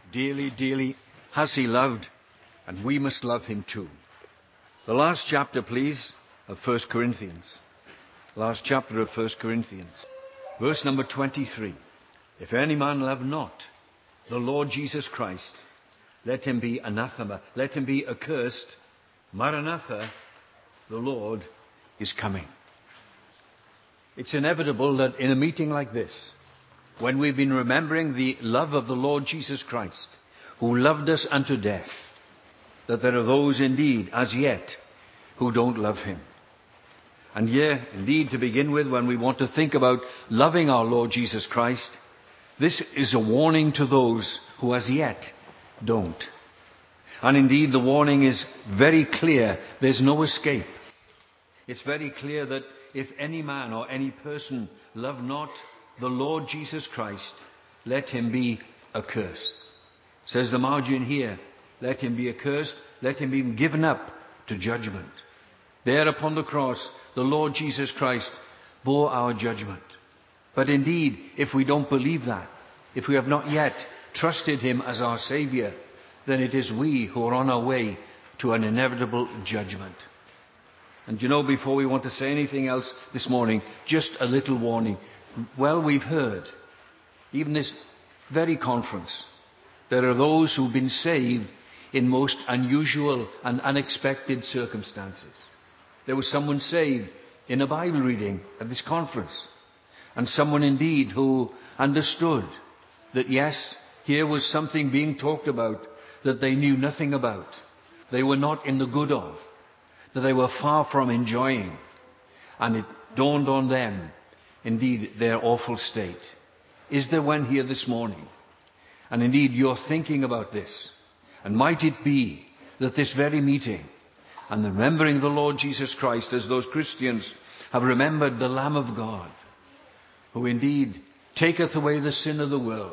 Dearly, dearly has he loved, and we must love him too. The last chapter, please, of 1 Corinthians. Last chapter of 1 Corinthians. Verse number 23. If any man love not the Lord Jesus Christ, let him be anathema, let him be accursed. Maranatha, the Lord is coming. It's inevitable that in a meeting like this, when we've been remembering the love of the Lord Jesus Christ, who loved us unto death, that there are those indeed, as yet, who don't love him. And here, indeed, to begin with, when we want to think about loving our Lord Jesus Christ, this is a warning to those who as yet don't. And indeed, the warning is very clear. There's no escape. It's very clear that if any man or any person love not the Lord Jesus Christ, let him be accursed. Says the margin here, let him be accursed, let him be given up to judgment. There upon the cross, the Lord Jesus Christ bore our judgment. But indeed, if we don't believe that, if we have not yet trusted him as our Saviour, then it is we who are on our way to an inevitable judgment. And you know, before we want to say anything else this morning, just a little warning. Well, we've heard, even this very conference, there are those who've been saved in most unusual and unexpected circumstances. There was someone saved in a Bible reading at this conference. And someone indeed who understood that yes, here was something being talked about that they knew nothing about. They were not in the good of. That they were far from enjoying. And it dawned on them, indeed, their awful state. Is there one here this morning? And indeed, you're thinking about this. And might it be that this very meeting and remembering the Lord Jesus Christ as those Christians have remembered the Lamb of God, who indeed taketh away the sin of the world.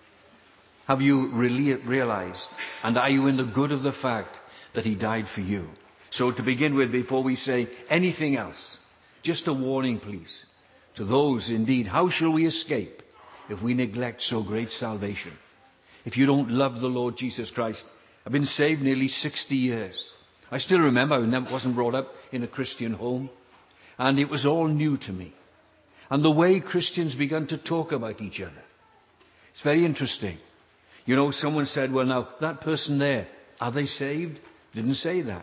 Have you really realized, and are you in the good of the fact that he died for you? So to begin with, before we say anything else, just a warning, please, to those indeed, how shall we escape if we neglect so great salvation? If you don't love the Lord Jesus Christ, I've been saved nearly 60 years. I still remember I wasn't brought up in a Christian home, and it was all new to me. And the way Christians began to talk about each other, it's very interesting. You know, someone said, well now, that person there, are they saved? Didn't say that.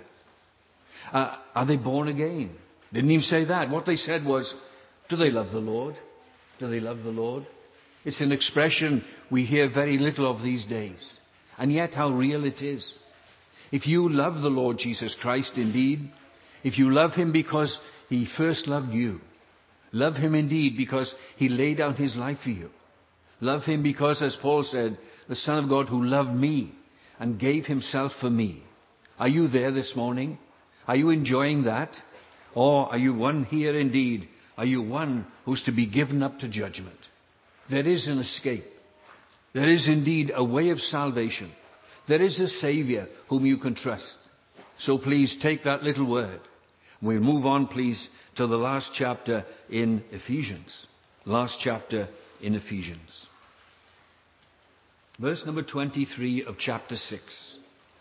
Are they born again? Didn't even say that. What they said was, do they love the Lord? Do they love the Lord? It's an expression we hear very little of these days. And yet how real it is. If you love the Lord Jesus Christ indeed, if you love him because he first loved you, love him indeed because he laid down his life for you, love him because, as Paul said, the Son of God who loved me and gave himself for me. Are you there this morning? Are you enjoying that? Or are you one here indeed? Are you one who's to be given up to judgment? There is an escape. There is indeed a way of salvation. There is a Saviour whom you can trust. So please take that little word. We'll move on, please, to the last chapter in Ephesians. Last chapter in Ephesians. Verse number 23 of chapter 6.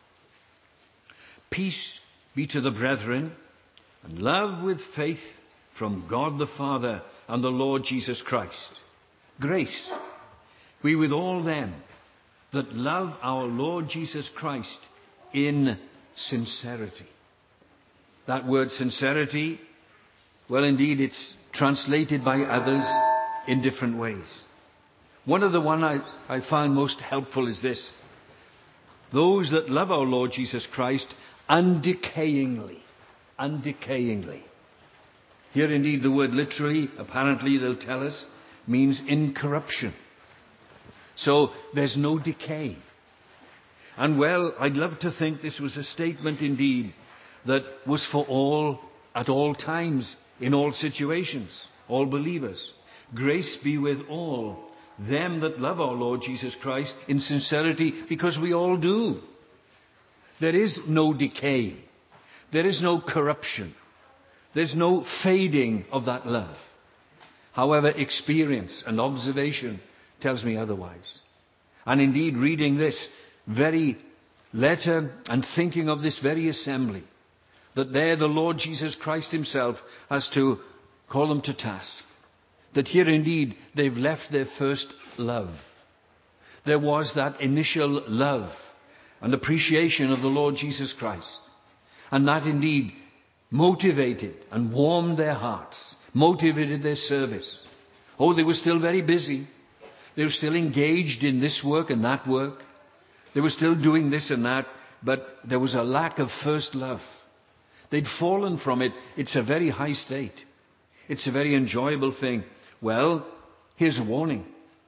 Peace be to the brethren, and love with faith from God the Father and the Lord Jesus Christ. Grace be with all them that love our Lord Jesus Christ in sincerity. That word sincerity, well indeed it's translated by others in different ways. One of the one I found most helpful is this. Those that love our Lord Jesus Christ undecayingly. Undecayingly. Here indeed the word literally, apparently they'll tell us, means incorruption. So there's no decay. And well, I'd love to think this was a statement indeed that was for all, at all times, in all situations, all believers. Grace be with all them that love our Lord Jesus Christ in sincerity, because we all do. There is no decay. There is no corruption. There's no fading of that love. However, experience and observation tells me otherwise. And indeed, reading this very letter and thinking of this very assembly, that there the Lord Jesus Christ himself has to call them to task. That here indeed they've left their first love. There was that initial love and appreciation of the Lord Jesus Christ. And that indeed motivated and warmed their hearts, motivated their service. Oh, they were still very busy. They were still engaged in this work and that work. They were still doing this and that, but there was a lack of first love. They'd fallen from it. It's a very high state. It's a very enjoyable thing. Well, here's a warning.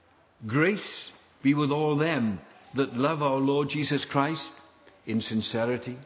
Grace be with all them that love our Lord Jesus Christ in sincerity.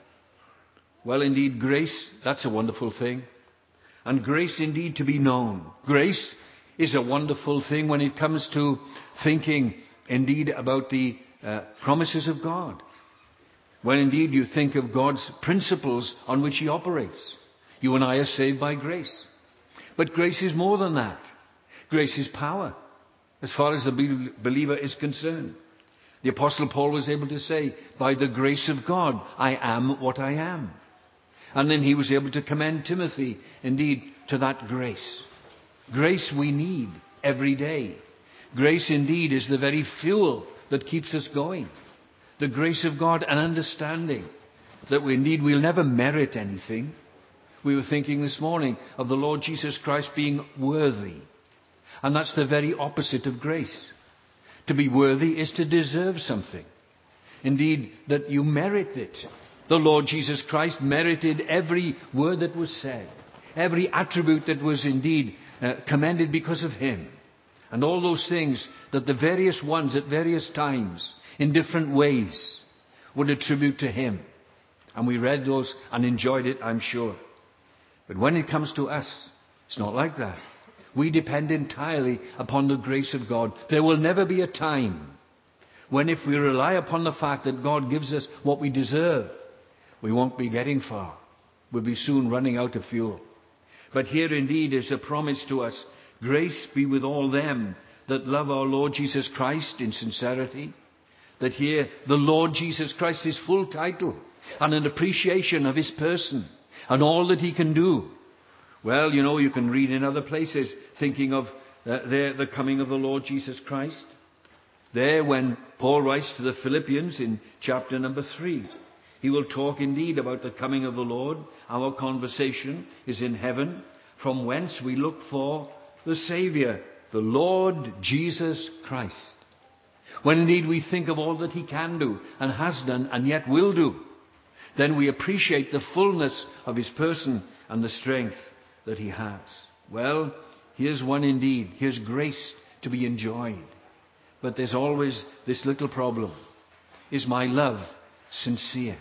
Well, indeed, grace, that's a wonderful thing. And grace indeed to be known. Grace is a wonderful thing when it comes to thinking indeed about the promises of God. When indeed you think of God's principles on which he operates. You and I are saved by grace. But grace is more than that. Grace is power, as far as the believer is concerned. The Apostle Paul was able to say, by the grace of God, I am what I am. And then he was able to commend Timothy, indeed, to that grace. Grace we need every day. Grace indeed is the very fuel that keeps us going. The grace of God and understanding that we'll never merit anything. We were thinking this morning of the Lord Jesus Christ being worthy. And that's the very opposite of grace. To be worthy is to deserve something. Indeed, that you merit it. The Lord Jesus Christ merited every word that was said. Every attribute that was indeed commended because of him. And all those things that the various ones at various times, in different ways, would attribute to him. And we read those and enjoyed it, I'm sure. But when it comes to us, it's not like that. We depend entirely upon the grace of God. There will never be a time when, if we rely upon the fact that God gives us what we deserve, we won't be getting far. We'll be soon running out of fuel. But here indeed is a promise to us. Grace be with all them that love our Lord Jesus Christ in sincerity. That here the Lord Jesus Christ, his full title, and an appreciation of his person and all that he can do. Well, you know, you can read in other places thinking of the coming of the Lord Jesus Christ. There, when Paul writes to the Philippians in chapter number 3, he will talk indeed about the coming of the Lord. Our conversation is in heaven, from whence we look for the Saviour, the Lord Jesus Christ. When indeed we think of all that he can do and has done and yet will do, then we appreciate the fullness of his person and the strength that he has. Well, here's one indeed. Here's grace to be enjoyed. But there's always this little problem. Is my love sincere?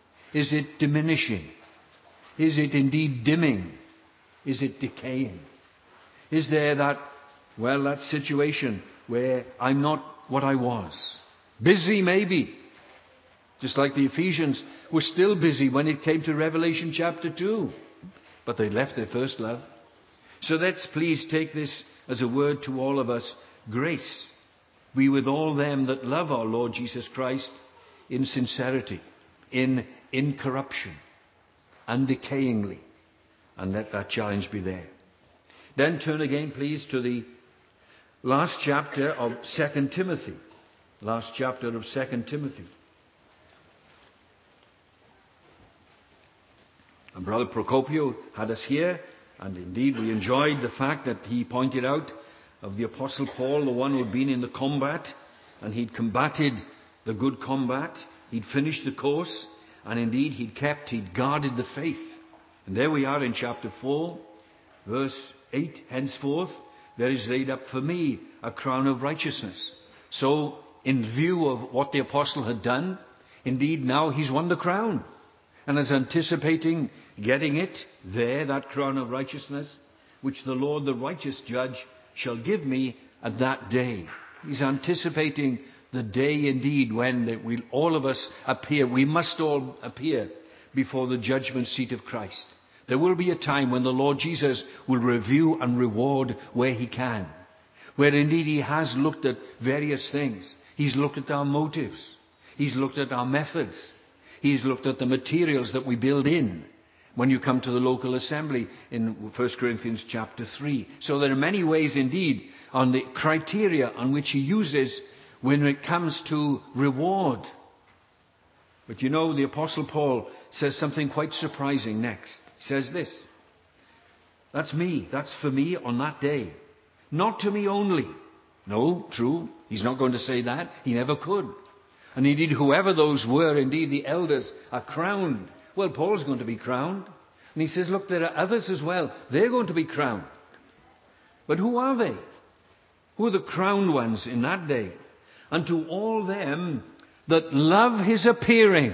Is it diminishing? Is it indeed dimming? Is it decaying? Is there that situation where I'm not what I was? Busy maybe. Just like the Ephesians were still busy when it came to Revelation chapter 2. But they left their first love. So let's please take this as a word to all of us. Grace be with all them that love our Lord Jesus Christ in sincerity, in incorruption, undecayingly. And let that challenge be there. Then turn again, please, to the last chapter of 2 Timothy. Last chapter of 2 Timothy. And Brother Procopio had us here, and indeed we enjoyed the fact that he pointed out of the Apostle Paul, the one who had been in the combat, and he'd combated the good combat, he'd finished the course, and indeed he'd guarded the faith. And there we are in chapter 4, verse 8, henceforth there is laid up for me a crown of righteousness. So, in view of what the apostle had done, indeed now he's won the crown. And is anticipating getting it there, that crown of righteousness, which the Lord, the righteous judge, shall give me at that day. He's anticipating the day indeed when we'll all of us appear. We must all appear before the judgment seat of Christ. There will be a time when the Lord Jesus will review and reward where he can. Where indeed he has looked at various things. He's looked at our motives. He's looked at our methods. He's looked at the materials that we build in when you come to the local assembly in 1 Corinthians chapter 3. So there are many ways indeed on the criteria on which he uses when it comes to reward. But you know, the Apostle Paul says something quite surprising next. He says this: that's me. That's for me on that day. Not to me only. No, true. He's not going to say that. He never could. And indeed, whoever those were, indeed the elders, are crowned. Well, Paul's going to be crowned. And he says, look, there are others as well. They're going to be crowned. But who are they? Who are the crowned ones in that day? And to all them that love his appearing.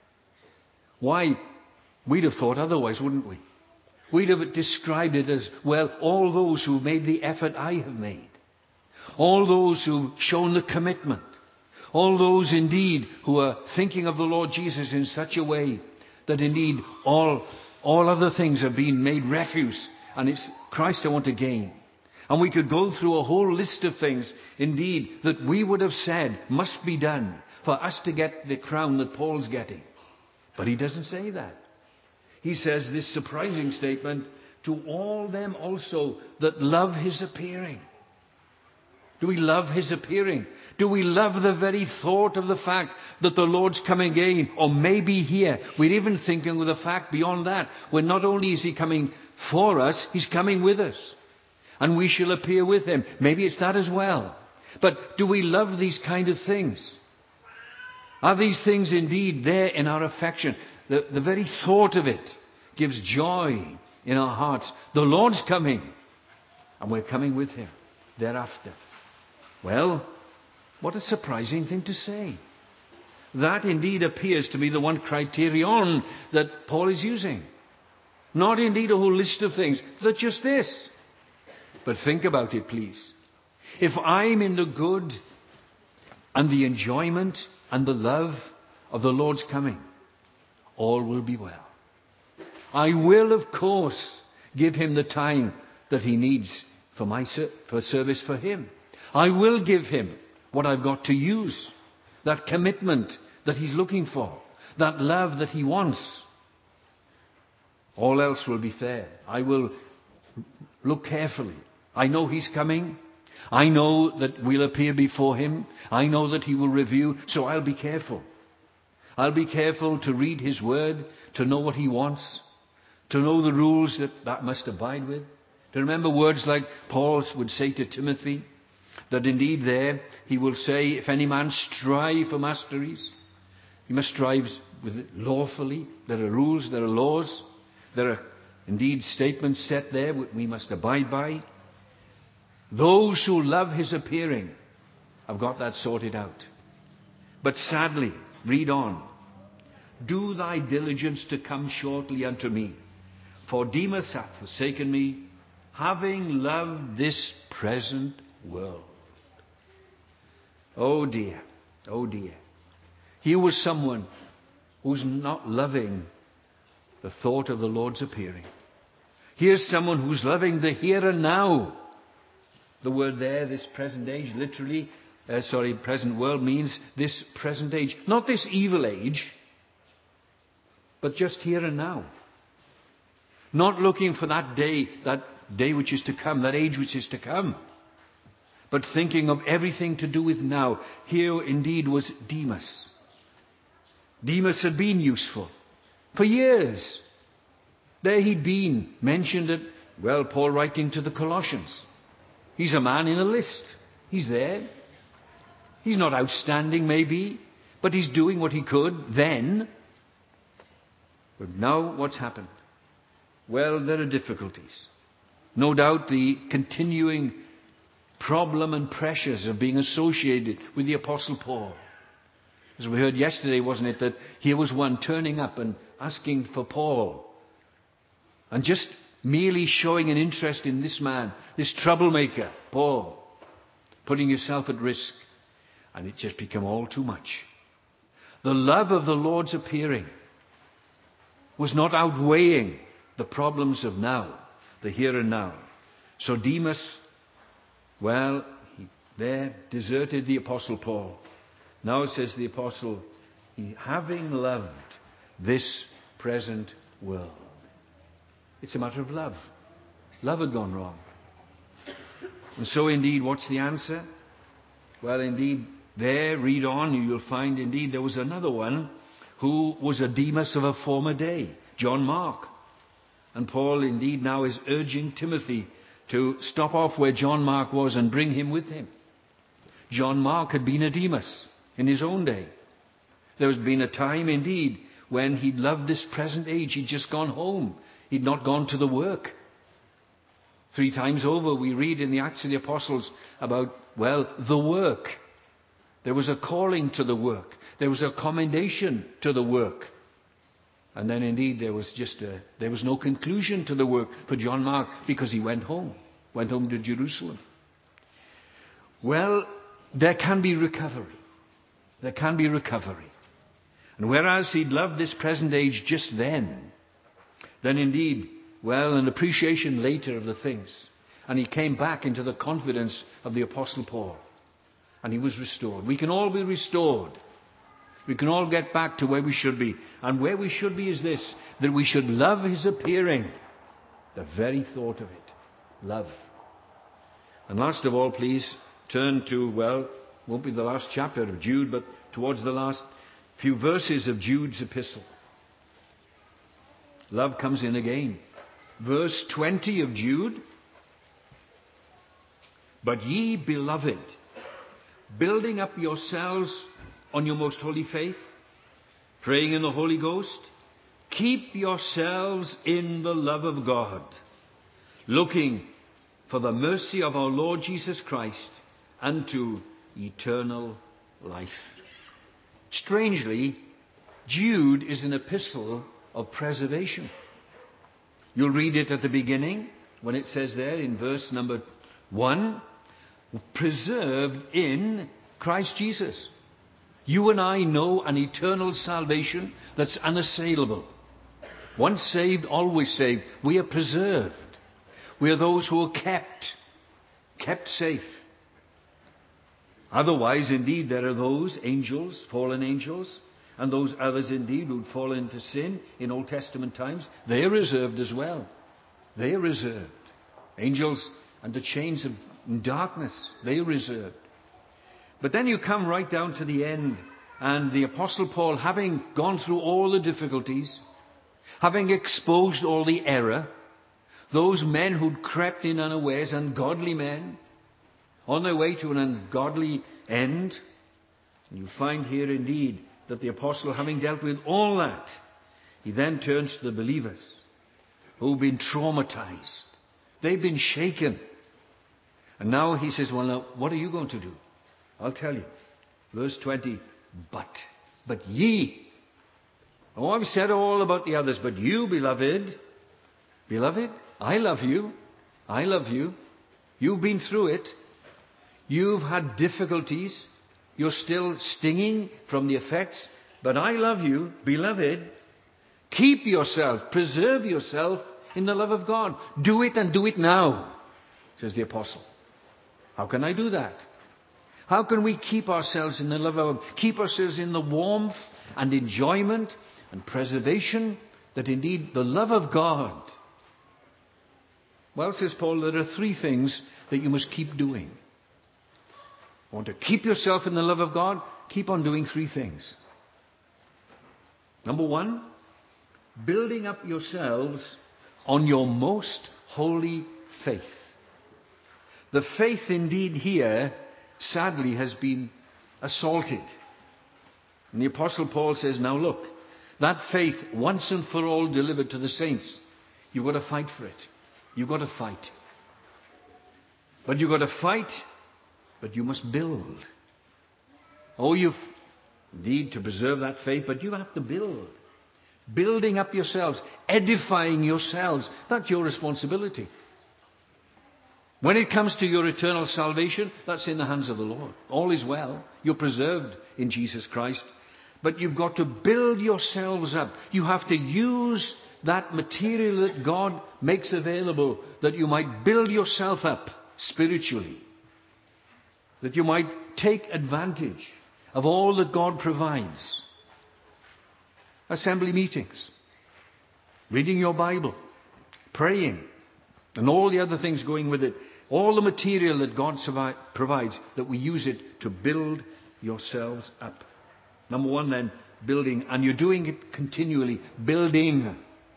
Why? We'd have thought otherwise, wouldn't we? We'd have described it as, well, all those who made the effort I have made. All those who've shown the commitment. All those indeed who are thinking of the Lord Jesus in such a way that indeed all other things have been made refuse. And it's Christ I want to gain. And we could go through a whole list of things, indeed, that we would have said must be done for us to get the crown that Paul's getting. But he doesn't say that. He says this surprising statement, to all them also that love his appearing. Do we love his appearing? Do we love the very thought of the fact that the Lord's coming again, or maybe here? We're even thinking of the fact beyond that, when not only is he coming for us, he's coming with us. And we shall appear with him. Maybe it's that as well. But do we love these kind of things? Are these things indeed there in our affection? The very thought of it gives joy in our hearts. The Lord's coming, and we're coming with him thereafter. Well, what a surprising thing to say. That indeed appears to be the one criterion that Paul is using. Not indeed a whole list of things, but just this. But think about it, please. If I'm in the good and the enjoyment and the love of the Lord's coming, all will be well. I will, of course, give him the time that he needs for service for him. I will give him what I've got to use, that commitment that he's looking for, that love that he wants. All else will be fair. I will look carefully. I know he's coming. I know that we'll appear before him. I know that he will review, so I'll be careful. I'll be careful to read his word, to know what he wants, to know the rules that must abide with, to remember words like Paul would say to Timothy, that indeed there he will say, if any man strive for masteries, he must strive with it lawfully. There are rules, there are laws, there are indeed statements set there which we must abide by. Those who love his appearing have got that sorted out. But sadly, read on. Do thy diligence to come shortly unto me, for Demas hath forsaken me, having loved this present world. Oh dear, oh dear. Here was someone who's not loving the thought of the Lord's appearing. Here's someone who's loving the here and now. The word there, this present age, literally, present world means this present age. Not this evil age, but just here and now. Not looking for that day which is to come, that age which is to come. But thinking of everything to do with now. Here indeed was Demas. Demas had been useful for years. There he'd been, mentioned it, well, Paul writing to the Colossians. He's a man in a list. He's there. He's not outstanding maybe, but he's doing what he could then. But now what's happened? Well, there are difficulties. No doubt the continuing problem and pressures of being associated with the Apostle Paul. As we heard yesterday, wasn't it, that here was one turning up and asking for Paul. And just merely showing an interest in this man, this troublemaker, Paul, putting yourself at risk. And it just became all too much. The love of the Lord's appearing was not outweighing the problems of now, the here and now. So Demas, well, he there deserted the Apostle Paul. Now says the apostle, having loved this present world. It's a matter of love. Love had gone wrong. And so indeed, what's the answer? Well, indeed, there, read on, you'll find indeed there was another one who was a Demas of a former day, John Mark. And Paul indeed now is urging Timothy to stop off where John Mark was and bring him with him. John Mark had been a Demas in his own day. There has been a time indeed when he'd loved this present age. He'd just gone home. He'd not gone to the work. 3 times over we read in the Acts of the Apostles about, well, the work. There was a calling to the work. There was a commendation to the work. And then indeed there was no conclusion to the work for John Mark because he went home to Jerusalem. Well, there can be recovery. There can be recovery. And whereas he'd loved this present age just then indeed, well, an appreciation later of the things. And he came back into the confidence of the Apostle Paul. And he was restored. We can all be restored. We can all get back to where we should be. And where we should be is this, that we should love his appearing. The very thought of it. Love. And last of all, please turn to, well, won't be the last chapter of Jude, but towards the last few verses of Jude's epistle. Love comes in again. Verse 20 of Jude. But ye, beloved, building up yourselves on your most holy faith, praying in the Holy Ghost, keep yourselves in the love of God, looking for the mercy of our Lord Jesus Christ unto eternal life. Strangely, Jude is an epistle of preservation. You'll read it at the beginning when it says there in verse number 1, preserved in Christ Jesus. You and I know an eternal salvation that's unassailable. Once saved, always saved. We are preserved. We are those who are kept safe. Otherwise, indeed, there are those angels, fallen angels, and those others indeed who'd fall into sin in Old Testament times. They are reserved as well. They are reserved. Angels and the chains of darkness, they are reserved. But then you come right down to the end, and the Apostle Paul, having gone through all the difficulties, having exposed all the error, those men who'd crept in unawares, ungodly men, on their way to an ungodly end, and you find here indeed that the Apostle, having dealt with all that, he then turns to the believers who've been traumatized. They've been shaken. And now he says, well, now, what are you going to do? I'll tell you. Verse 20, but ye. Oh, I've said all about the others, but you, beloved, I love you. I love you. You've been through it. You've had difficulties. You're still stinging from the effects. But I love you, beloved. Keep yourself, preserve yourself in the love of God. Do it and do it now, says the apostle. How can I do that? How can we keep ourselves in the love of God? Keep ourselves in the warmth and enjoyment and preservation that indeed the love of God. Well, says Paul, there are 3 things that you must keep doing. Want to keep yourself in the love of God? Keep on doing 3 things. Number 1, building up yourselves on your most holy faith. The faith indeed here, sadly, has been assaulted. And the Apostle Paul says, now look, that faith once and for all delivered to the saints, you've got to fight for it. You've got to fight. But you've got to fight, but you must build. Oh, you need to preserve that faith, but you have to build. Building up yourselves, edifying yourselves. That's your responsibility. When it comes to your eternal salvation, that's in the hands of the Lord. All is well. You're preserved in Jesus Christ. But you've got to build yourselves up. You have to use that material that God makes available, that you might build yourself up spiritually. That you might take advantage of all that God provides. Assembly meetings, reading your Bible, praying, and all the other things going with it. All the material that God provides, that we use it to build yourselves up. Number one then, building. And you're doing it continually, building.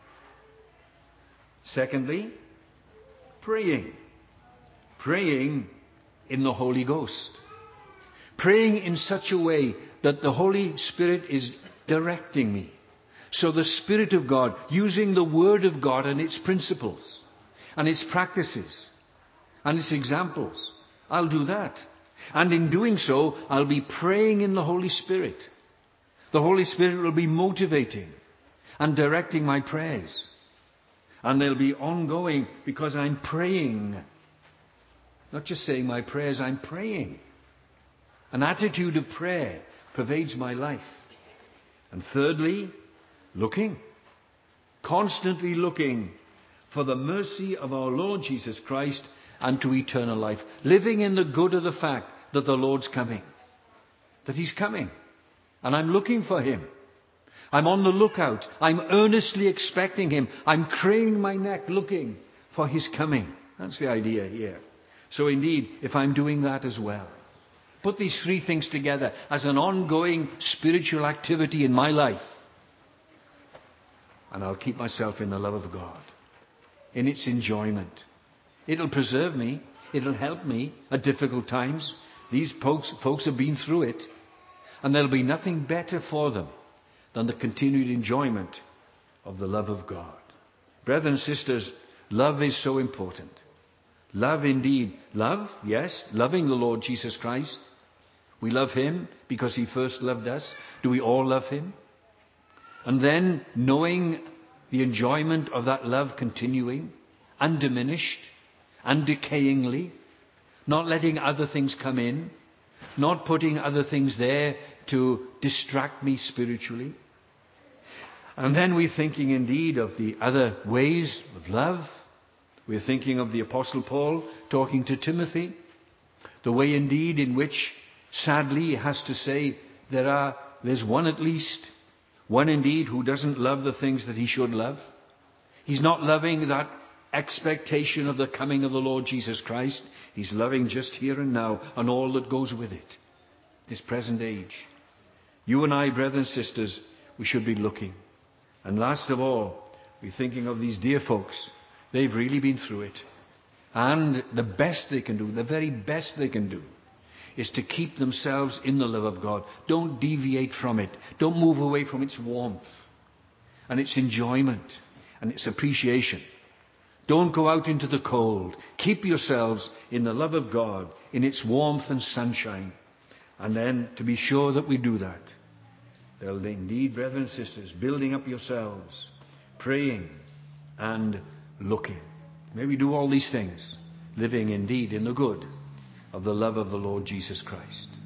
Secondly, praying. Praying in the Holy Ghost. Praying in such a way that the Holy Spirit is directing me. So the Spirit of God, using the Word of God and its principles, and its practices, and its examples, I'll do that. And in doing so, I'll be praying in the Holy Spirit. The Holy Spirit will be motivating and directing my prayers. And they'll be ongoing because I'm praying. Not just saying my prayers, I'm praying. An attitude of prayer pervades my life. And thirdly, looking. Constantly looking for the mercy of our Lord Jesus Christ and to eternal life. Living in the good of the fact that the Lord's coming. That He's coming. And I'm looking for Him. I'm on the lookout. I'm earnestly expecting Him. I'm craning my neck looking for His coming. That's the idea here. So indeed, if I'm doing that as well. Put these three things together as an ongoing spiritual activity in my life. And I'll keep myself in the love of God. In its enjoyment. It'll preserve me. It'll help me at difficult times. These folks have been through it. And there'll be nothing better for them than the continued enjoyment of the love of God. Brethren and sisters, love is so important. Love indeed. Love, yes, loving the Lord Jesus Christ. We love Him because He first loved us. Do we all love Him? And then knowing the enjoyment of that love continuing, undiminished, undecayingly, not letting other things come in, not putting other things there to distract me spiritually. And then we're thinking indeed of the other ways of love. We're thinking of the Apostle Paul talking to Timothy. The way indeed in which, sadly, he has to say, there's one at least, one indeed who doesn't love the things that he should love. He's not loving that expectation of the coming of the Lord Jesus Christ. He's loving just here and now and all that goes with it. This present age. You and I, brothers and sisters, we should be looking. And last of all, we're thinking of these dear folks. They've really been through it. And the best they can do, the very best they can do, is to keep themselves in the love of God. Don't deviate from it. Don't move away from its warmth and its enjoyment and its appreciation. Don't go out into the cold. Keep yourselves in the love of God, in its warmth and sunshine. And then, to be sure that we do that, there'll indeed, brethren and sisters, building up yourselves, praying and looking. May we do all these things, living indeed in the good of the love of the Lord Jesus Christ.